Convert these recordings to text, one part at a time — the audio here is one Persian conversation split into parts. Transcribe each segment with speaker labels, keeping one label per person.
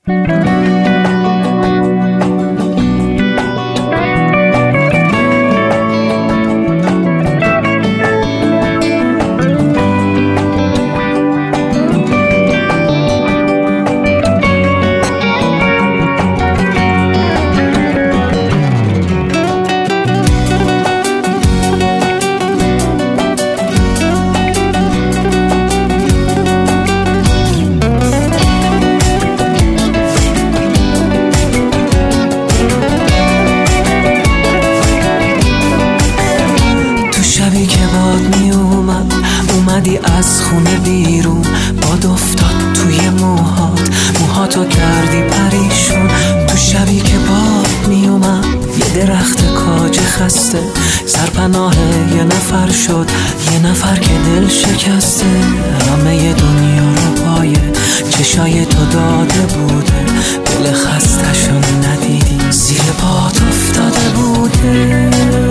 Speaker 1: اومدی از خونه بیرون، باد افتاد توی موهاتو کردی پریشون. تو شبی که باد میومد یه درخت کاج خسته، سرپناه یه نفر شد، یه نفر که دل شکسته. همه دنیا رو پای چشای تو داده بوده، دل خستشون ندیدی زیر پات افتاده بوده.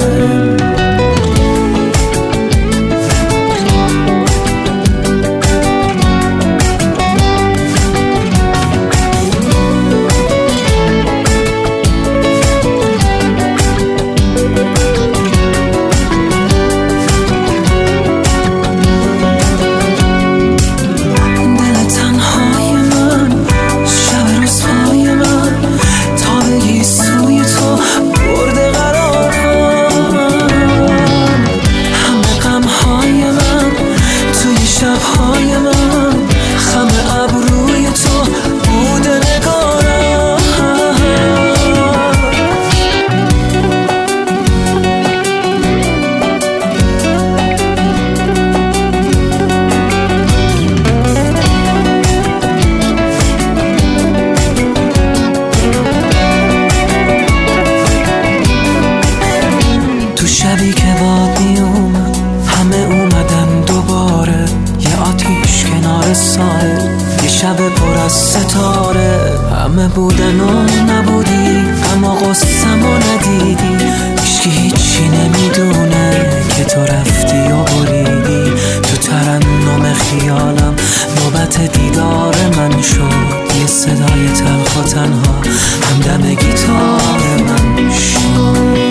Speaker 1: شبی که باد می اومد همه اومدن دوباره، یه آتیش کنار ساحل، یه شب پر از ستاره. همه بودن و نبودی، اما قصه‌مو ندیدی. هیچکی هیچی نمیدونه که تو رفتی و بریدی. تو ترنم خیالم نوبت دیدار من شد، یه صدای تلخ و تنها همدم گیتار من شد.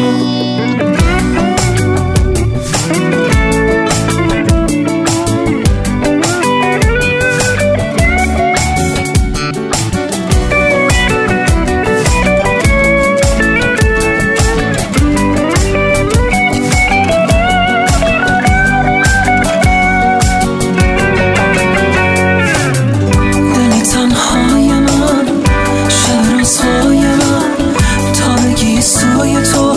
Speaker 1: تو